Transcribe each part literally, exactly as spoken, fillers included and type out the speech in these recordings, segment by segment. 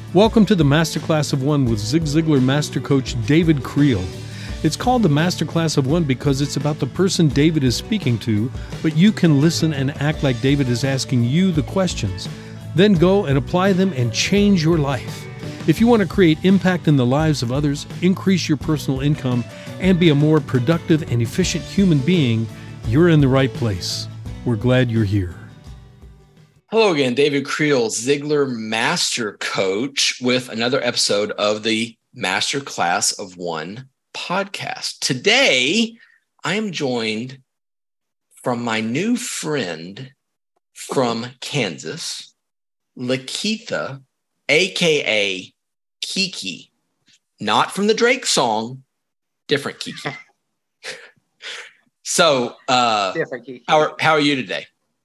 Welcome to the Masterclass of One with Zig Ziglar Master Coach David Creel. It's called the Masterclass of One because it's about the person David is speaking to, but you can listen and act like David is asking you the questions. Then go and apply them and change your life. If you want to create impact in the lives of others, increase your personal income, and be a more productive and efficient human being, you're in the right place. We're glad you're here. Hello again, David Creel, Ziglar Master Coach, with another episode of the Masterclass of One podcast. Today, I am joined from my new friend from Kansas, Lakeitha, a k a. Kiki. Not from the Drake song, different Kiki. So, uh, different Kiki. How are, how are you today?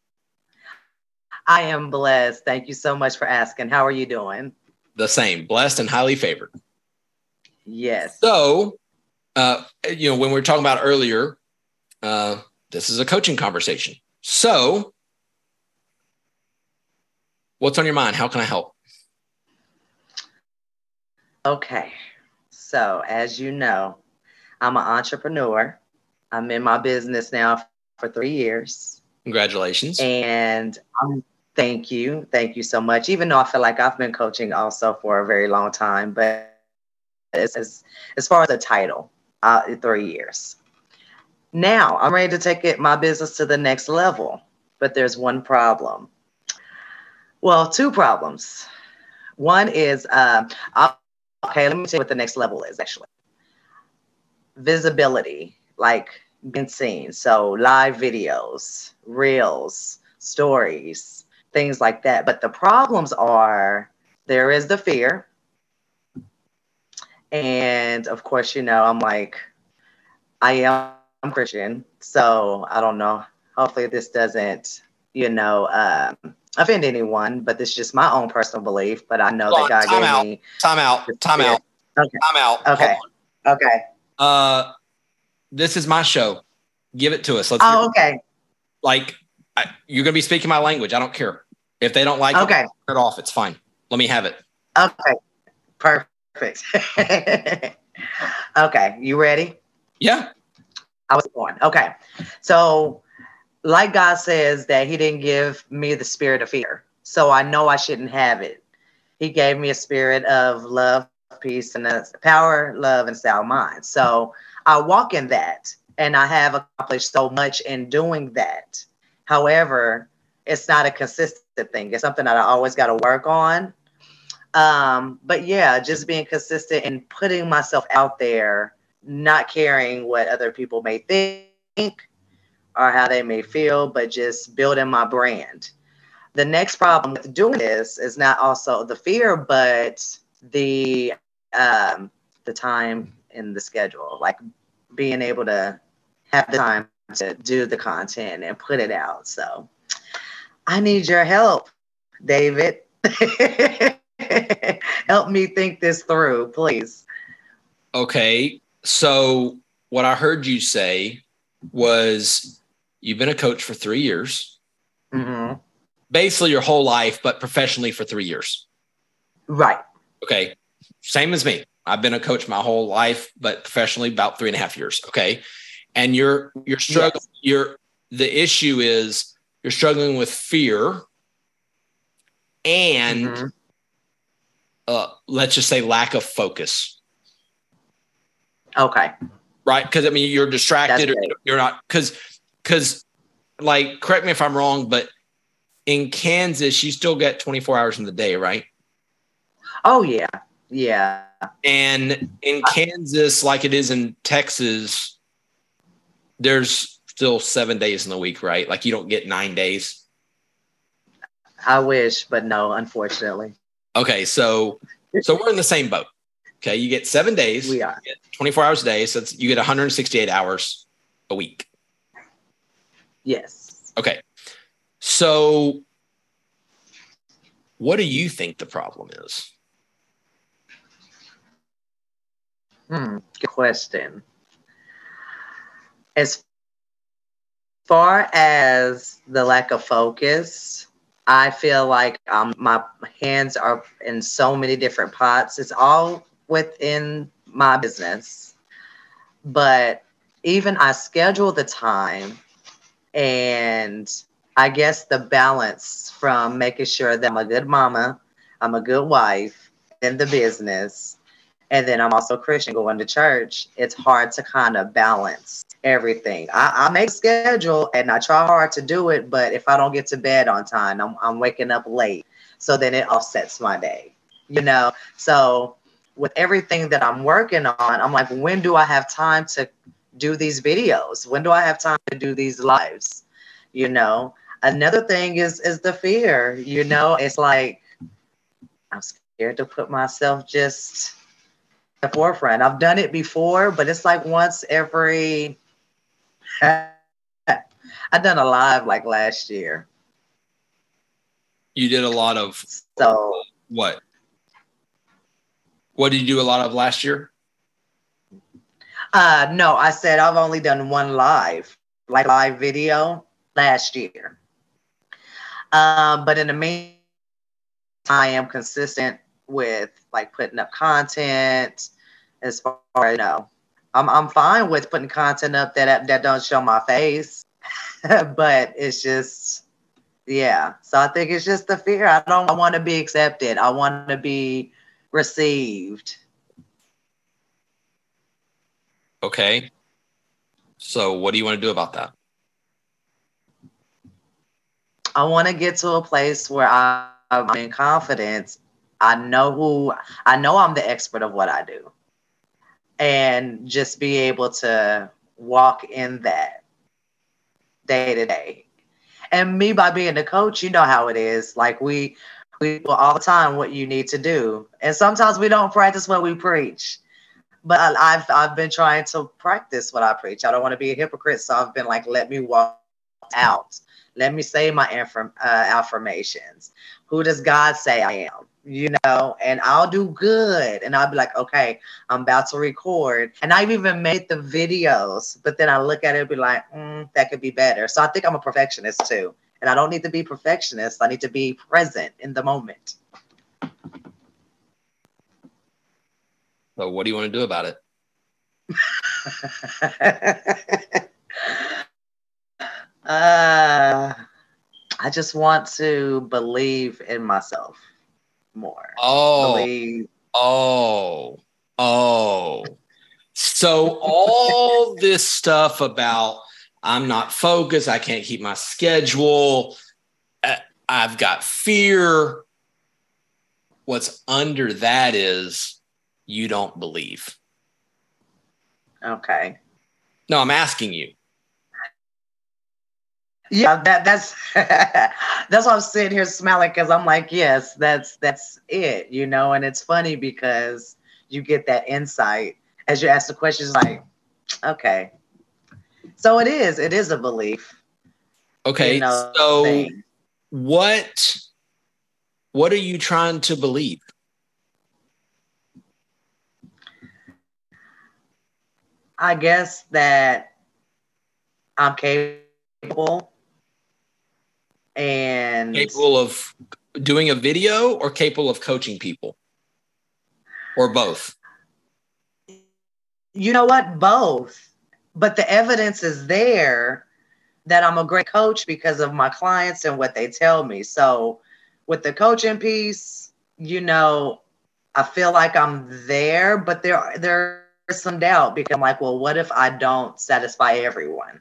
I am blessed. Thank you so much for asking. How are you doing? The same, blessed and highly favored. Yes. So, uh, you know, when we were talking about earlier, uh, this is a coaching conversation. So, what's on your mind? How can I help? Okay. So, as you know, I'm an entrepreneur. I'm in my business now for three years. Congratulations. And I'm Thank you. Thank you so much. Even though I feel like I've been coaching also for a very long time, but as, as, as far as the title, uh, three years. Now I'm ready to take it, my business to the next level, but there's one problem. Well, two problems. One is, uh, I'll, okay, let me tell you what the next level is actually. Visibility, like being seen. So live videos, reels, stories, things like that. But the problems are, there is the fear. And of course, you know, I'm like, I am I'm Christian. So I don't know. Hopefully this doesn't, you know, um, offend anyone, but this is just my own personal belief. But I know Hold that on, God time gave out, me. Time out. Time out. Okay. Time out. Okay. Okay. Uh, this is my show. Give it to us. Let's Oh, okay. Like, I, you're going to be speaking my language. I don't care. If they don't like okay. it, turn it off. It's fine. Let me have it. Okay. Perfect. Okay. You ready? Yeah. I was born. Okay. So, like God says that he didn't give me the spirit of fear. So I know I shouldn't have it. He gave me a spirit of love, peace, and uh, power, love, and sound mind. So I walk in that, and I have accomplished so much in doing that. However, it's not a consistent thing. It's something that I always got to work on. Um, but yeah, just being consistent and putting myself out there, not caring what other people may think or how they may feel, but just building my brand. The next problem with doing this is not also the fear, but the um, the time in the schedule, like being able to have the time to do the content and put it out. So I need your help, David. Help me think this through, please. Okay. So what I heard you say was you've been a coach for three years, Mm-hmm. basically your whole life, but professionally for three years. Right. Okay. Same as me. I've been a coach my whole life, but professionally about three and a half years. Okay. And you're, you're struggling. Yes. You're, the issue is you're struggling with fear and mm-hmm. uh, let's just say lack of focus. Okay. Right. Cause I mean, you're distracted or you're not cause, cause like, correct me if I'm wrong, but in Kansas, you still get twenty-four hours in the day, right? Oh yeah. Yeah. And in Kansas, like it is in Texas, there's still seven days in the week, right? Like you don't get nine days. I wish, but no, unfortunately. Okay. So, so we're in the same boat. Okay. You get seven days. We are. You get twenty-four hours a day. So it's, you get one hundred sixty-eight hours a week. Yes. Okay. So what do you think the problem is? Hmm, good question. As far as the lack of focus, I feel like um, my hands are in so many different pots. It's all within my business. But even I schedule the time, and I guess the balance from making sure that I'm a good mama, I'm a good wife in the business, and then I'm also a Christian going to church. It's hard to kind of balance everything. I, I make a schedule and I try hard to do it, but if I don't get to bed on time, I'm, I'm waking up late. So then it offsets my day, you know? So with everything that I'm working on, I'm like, when do I have time to do these videos? When do I have time to do these lives? You know, another thing is, is the fear, you know, it's like, I'm scared to put myself just the forefront. I've done it before, but it's like once every, I've done a live like last year. You did a lot of So what? What did you do a lot of last year? Uh, no, I said I've only done one live, like live video last year. Um, but in the meantime, I am consistent with like putting up content. As far as you know, I'm I'm fine with putting content up that that don't show my face, but it's just yeah. So I think it's just the fear. I don't I want to be accepted. I want to be received. Okay. So what do you want to do about that? I want to get to a place where I, I'm in confidence. I know who, I know I'm the expert of what I do. And just be able to walk in that day to day. And me, by being a coach, you know how it is. Like we, we do all the time what you need to do. And sometimes we don't practice what we preach. But I, I've I've been trying to practice what I preach. I don't want to be a hypocrite. So I've been like, let me walk out. Let me say my affirm, uh, affirmations. Who does God say I am? You know, and I'll do good. And I'll be like, okay, I'm about to record. And I've even made the videos, but then I look at it and be like, mm, that could be better. So I think I'm a perfectionist too. And I don't need to be perfectionist. I need to be present in the moment. So what do you want to do about it? uh, I just want to believe in myself more. Oh, believe. oh, oh. So all this stuff about I'm not focused, I can't keep my schedule, I've got fear. What's under that is you don't believe. Okay. No, I'm asking you. Yeah, that that's that's why I'm sitting here smiling, because I'm like, yes, that's that's it, you know. And it's funny because you get that insight as you ask the questions, like, okay, so it is, it is a belief. Okay, you know, so thing. what what are you trying to believe? I guess that I'm capable and Capable of doing a video or capable of coaching people? Or both? You know what? Both. But the evidence is there that I'm a great coach because of my clients and what they tell me. So with the coaching piece, you know, I feel like I'm there, but there there's some doubt because I'm like, well, what if I don't satisfy everyone?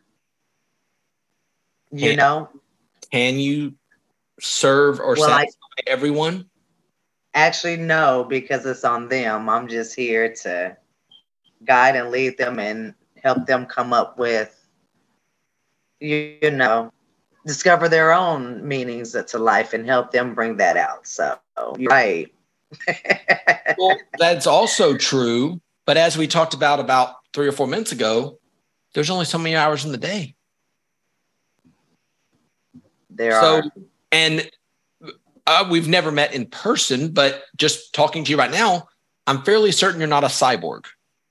You Can, know? Can you serve or well, satisfy I, everyone? Actually, no, because it's on them. I'm just here to guide and lead them and help them come up with, you, you know, discover their own meanings to life and help them bring that out. So you're right. Well, that's also true. But as we talked about about three or four minutes ago, there's only so many hours in the day. There so, are. And uh, we've never met in person, but just talking to you right now, I'm fairly certain you're not a cyborg.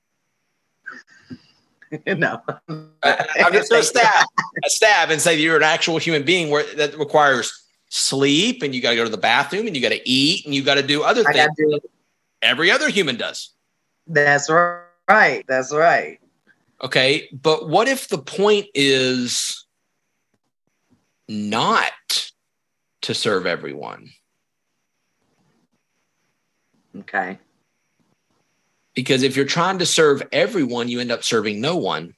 No. I, I'm just going to stab, a stab and say that you're an actual human being where that requires sleep and you got to go to the bathroom and you got to eat and you got to do other I things do. every other human does. That's right. That's right. Okay. But what if the point is not to serve everyone? Okay. Because if you're trying to serve everyone, you end up serving no one.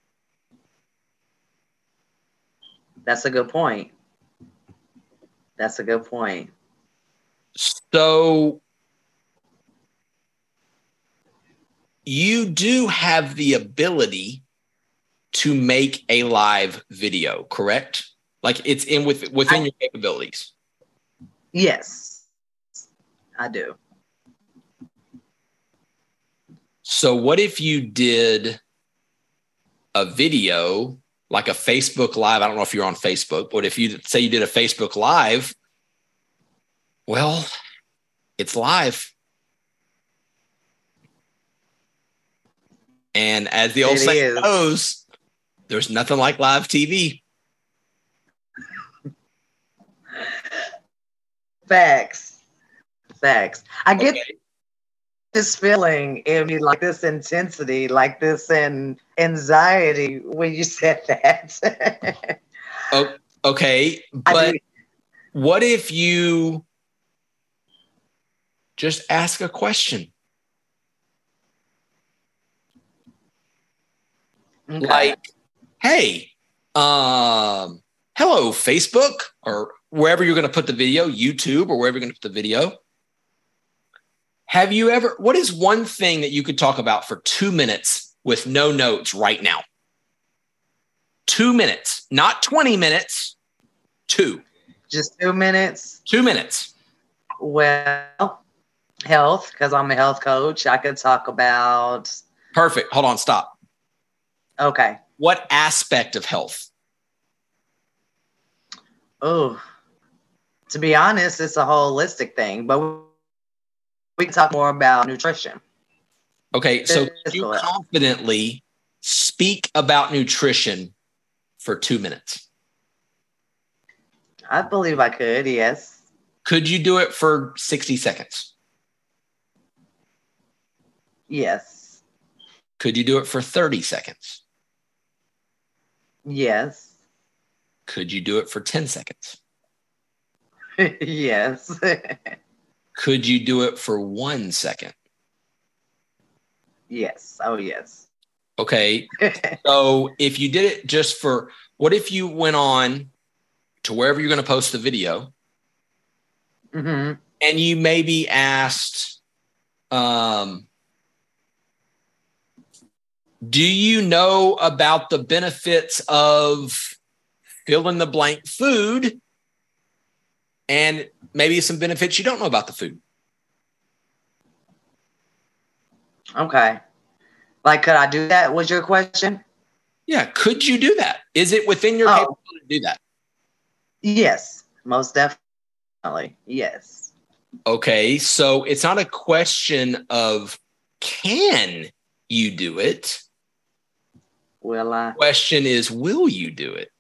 That's a good point. That's a good point. So you do have the ability to make a live video, correct? Like it's in with within I, your capabilities. Yes, I do. So what if you did a video like a Facebook Live? I don't know if you're on Facebook, but if you say you did a Facebook Live, well, it's live. And as the old it saying is. goes, there's nothing like live T V. Facts. Facts. I get okay. this feeling in me, like this intensity, like this and anxiety when you said that. oh, okay. But what if you just ask a question? Okay. Like, hey, um, hello, Facebook, or wherever you're going to put the video, YouTube, or wherever you're going to put the video. Have you ever, what is one thing that you could talk about for two minutes with no notes right now? Two minutes, not twenty minutes, two. Just two minutes? Two minutes. Well, health, because I'm a health coach. I could talk about. Perfect. Hold on, stop. Okay. What aspect of health? Oh, to be honest, it's a holistic thing, but we can talk more about nutrition. Okay, so can you confidently speak about nutrition for two minutes? I believe I could, yes. Could you do it for sixty seconds? Yes. Could you do it for thirty seconds? Yes. Could you do it for ten seconds? Yes. Could you do it for one second? Yes. Oh, yes. Okay. So if you did it just for, what if you went on to wherever you're going to post the video, mm-hmm. and you maybe asked, um, do you know about the benefits of fill in the blank food, and maybe some benefits you don't know about the food? Okay. Like, could I do that? Was your question? Yeah. Could you do that? Is it within your oh. capability to do that? Yes, most definitely. Yes. Okay. So it's not a question of can you do it? Will I? The question is, will you do it?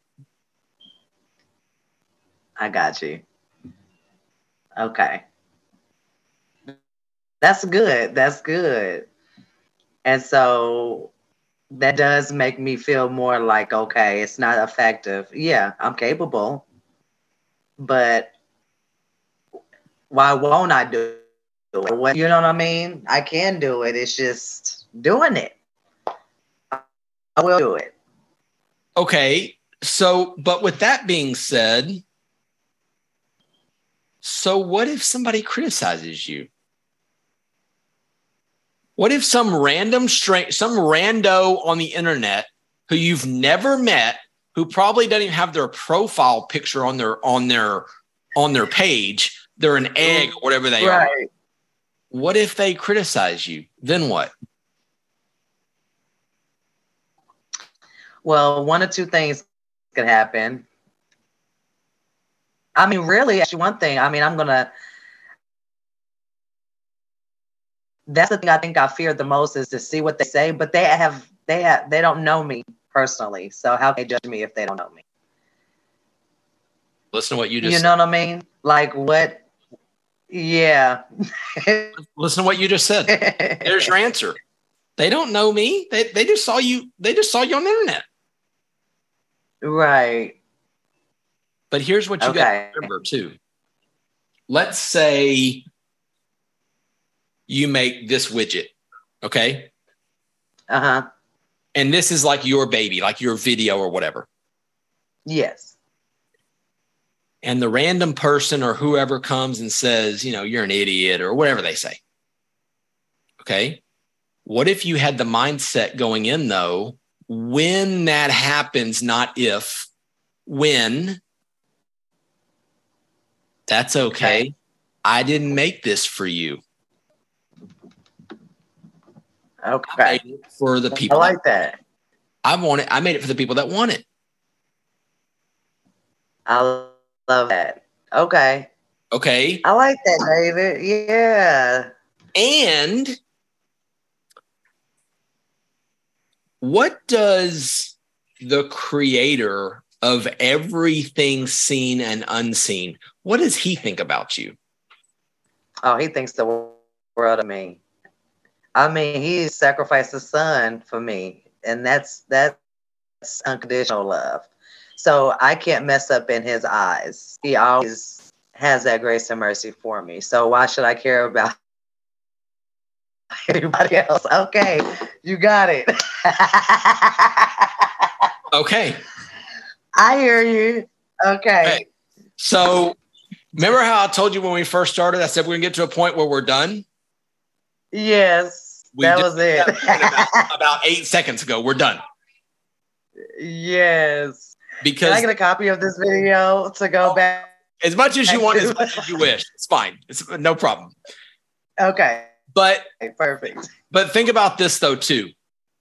I got you. Okay. That's good. That's good. And so that does make me feel more like, okay, it's not effective. Yeah, I'm capable. But why won't I do it? You know what I mean? I can do it. It's just doing it. I will do it. Okay. So, but with that being said, so what if somebody criticizes you? What if some random straight, some rando on the internet who you've never met, who probably doesn't even have their profile picture on their on their on their page, they're an egg or whatever they right. are. What if they criticize you? Then what? Well, one or two things could happen. I mean, really, actually, one thing. I mean, I'm gonna. That's the thing I think I fear the most is to see what they say, but they have they have they don't know me personally, so how can they judge me if they don't know me? Listen to what you just You said. know what I mean? Like what? Yeah. Listen to what you just said. There's your answer. They don't know me. They they just saw you. They just saw you on the internet. Right. But here's what you Okay. got to remember too. Let's say you make this widget, okay? Uh-huh. And this is like your baby, like your video or whatever. Yes. And the random person or whoever comes and says, you know, you're an idiot or whatever they say. Okay. What if you had the mindset going in, though, when that happens, not if, when, that's okay. okay. I didn't make this for you. Okay. I made it for the people. I like that. that. I want it. I made it for the people that want it. I love that. Okay. Okay. I like that, David. Yeah. And what does the creator of everything seen and unseen, what does he think about you? Oh, he thinks the world of me. I mean, he sacrificed his son for me, and that's that's unconditional love. So I can't mess up in his eyes. He always has that grace and mercy for me. So why should I care about anybody else? Okay, you got it. Okay. I hear you. Okay. Okay. So remember how I told you when we first started, I said we're going to get to a point where we're done? Yes, we that was it. about, about eight seconds ago. We're done. Yes. Because can I get a copy of this video to go back? As much as you want, as much as you wish. It's fine. It's no problem. Okay. But okay, perfect. But think about this though, too.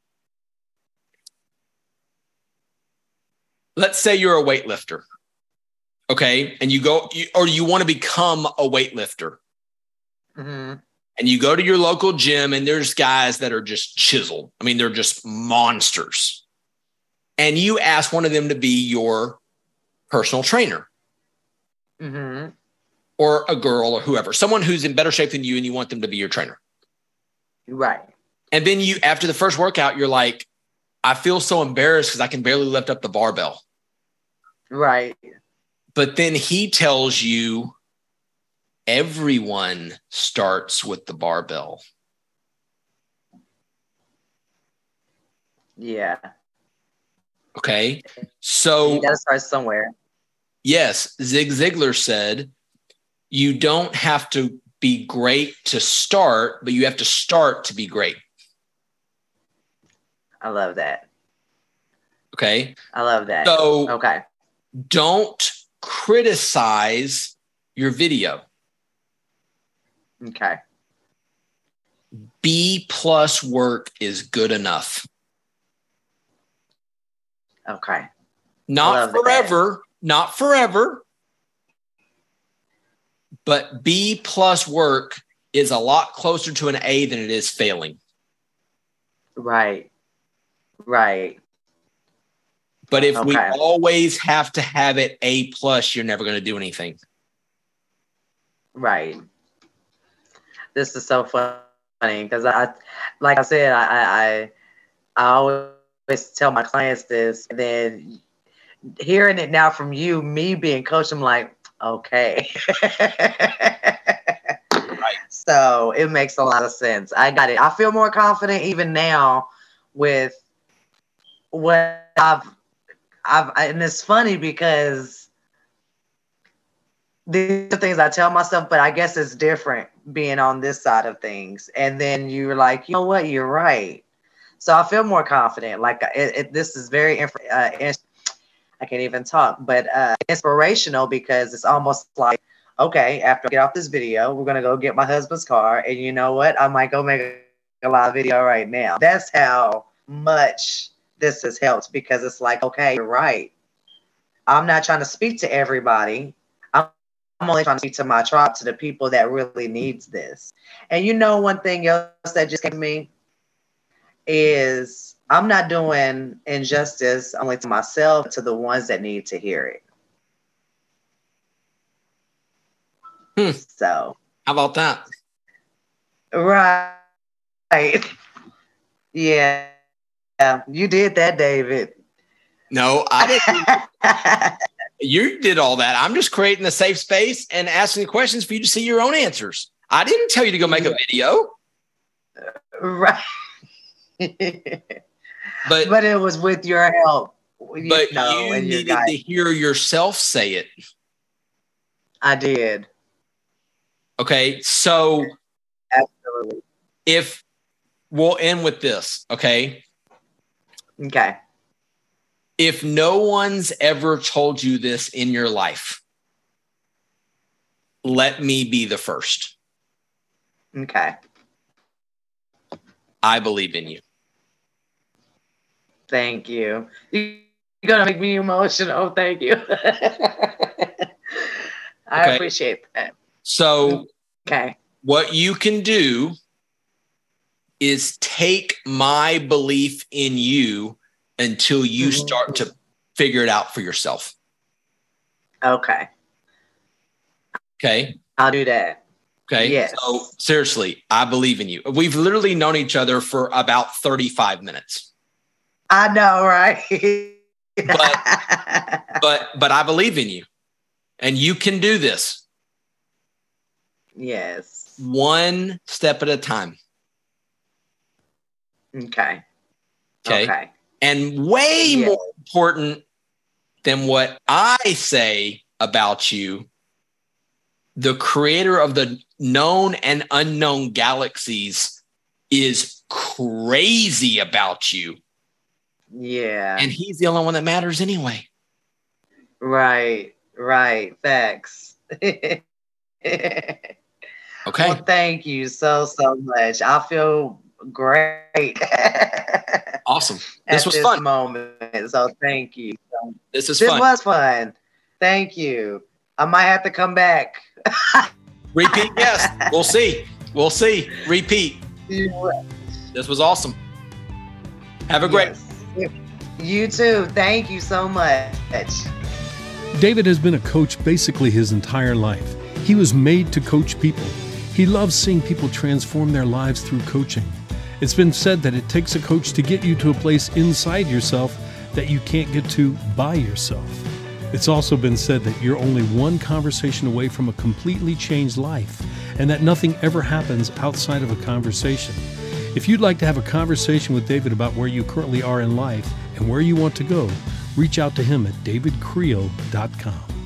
Let's say you're a weightlifter. Okay. And you go, you, or you want to become a weightlifter. Mm-hmm. And you go to your local gym and there's guys that are just chiseled. I mean, they're just monsters. And you ask one of them to be your personal trainer. Mm-hmm. Or a girl or whoever, someone who's in better shape than you and you want them to be your trainer. Right. And then you, after the first workout, you're like, I feel so embarrassed because I can barely lift up the barbell. Right. But then he tells you everyone starts with the barbell. Yeah. Okay. So you got to start somewhere. Yes. Zig Ziglar said, you don't have to be great to start, but you have to start to be great. I love that. Okay. I love that. So okay. Don't criticize your video. Okay. B plus work is good enough. Okay. Not forever, that. not forever, but B plus work is a lot closer to an A than it is failing. Right. Right. But if okay. we always have to have it A plus, you're never going to do anything. Right. This is so funny because I, like I said, I, I, I always tell my clients this, and then hearing it now from you, me being coached, I'm like, okay. Right. So it makes a lot of sense. I got it. I feel more confident even now with what I've, I've, and it's funny because these are things I tell myself, but I guess it's different being on this side of things. And then you're like, you know what, you're right. So I feel more confident. Like it, it, this is very, uh, I can't even talk, but uh, inspirational because it's almost like, okay, after I get off this video, we're going to go get my husband's car. And you know what? I might go make a live video right now. That's how much this has helped because it's like, okay, you're right. I'm not trying to speak to everybody. I'm, I'm only trying to speak to my tribe, to the people that really needs this. And you know, one thing else that just came to me is I'm not doing injustice only to myself, to the ones that need to hear it. Hmm. So how about that? Right. Yeah. Yeah. You did that, David. No, I didn't. You did all that. I'm just creating a safe space and asking questions for you to see your own answers. I didn't tell you to go make a video. Right. But, but it was with your help. You but know, you and your needed to hear yourself say it. I did. Okay. So absolutely. If we'll end with this, okay? Okay. If no one's ever told you this in your life, let me be the first. Okay. I believe in you. Thank you. You're going to make me emotional. Thank you. I okay. appreciate that. So, okay. What you can do is take my belief in you until you mm-hmm. start to figure it out for yourself. Okay. Okay. I'll do that. Okay. Yes. So seriously, I believe in you. We've literally known each other for about thirty-five minutes. I know, right? but, but, but I believe in you and you can do this. Yes. One step at a time. Okay. Okay. Okay. And way yes. more important than what I say about you, the creator of the known and unknown galaxies is crazy about you. Yeah. And he's the only one that matters anyway. Right. Right. Facts. Okay. Well, thank you so, so much. I feel great. Awesome. This was this fun. moment. So thank you. This is this fun. This was fun. Thank you. I might have to come back. Repeat, yes. We'll see. We'll see. Repeat. Yeah. This was awesome. Have a great. Yes. You too. Thank you so much. David has been a coach basically his entire life. He was made to coach people. He loves seeing people transform their lives through coaching. It's been said that it takes a coach to get you to a place inside yourself that you can't get to by yourself. It's also been said that you're only one conversation away from a completely changed life, and that nothing ever happens outside of a conversation. If you'd like to have a conversation with David about where you currently are in life and where you want to go, reach out to him at david creel dot com.